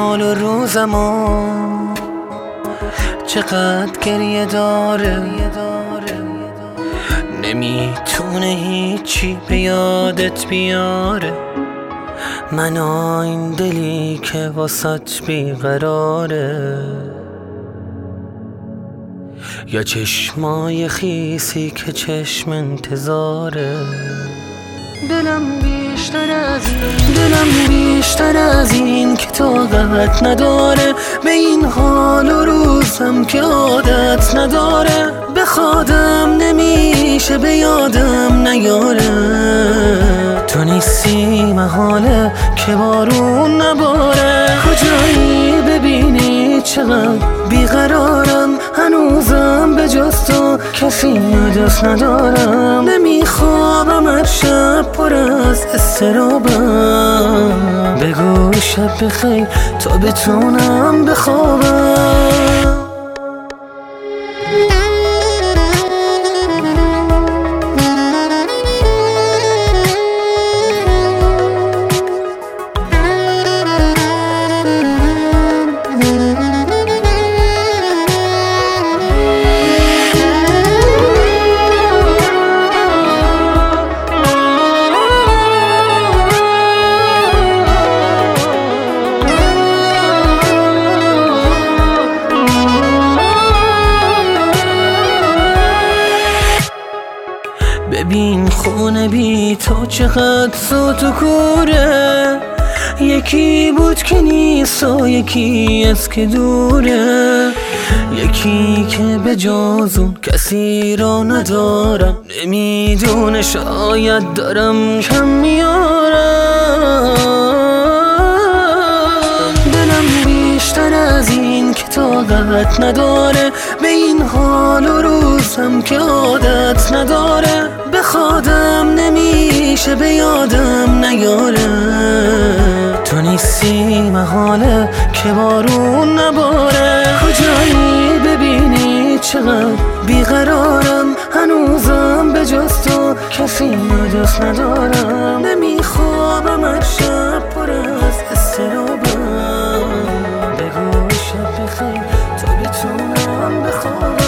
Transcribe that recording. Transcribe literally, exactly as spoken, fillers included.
حال و روزمو چقدر گریه داره، نمیتونه هیچی به یادت بیاره. من این دلی که واسط بیقراره، یا چشمای خیسی که چشم انتظاره. دلم بیشتر از این دلم بیشتر از این که طاقت نداره، به این حال و روزم که عادت نداره. بخوادم نمیشه به یادم نیاره، تو نیستی محاله که بارون نباره. کجایی ببینی چقدر بیقرارم، هنوزم به جز تو کسی دوست ندارم. نمیخوابم هر شب پر از استرابم، بگو شب بخیر تا بتونم بخوابم. ببین خونه بی تو چقدر صوت و کوره، یکی بود که نیست و یکی از که دوره. یکی که به جز اون کسی را ندارم، نمیدونه شاید دارم کم میارم. دلم بیشتر از این که طاقت نداره، به این حال و روزم که عادت نداره. بخوادم نمیشه به یادم نیاره، تو نیستی محاله که بارون نباره. کجایی ببینی چقدر بیقرارم، هنوزم به جز تو کسی دوست ندارم. نمیخوابم هر شب پر از استرابم، بگو شب بخیر تا بتونم بخوابم.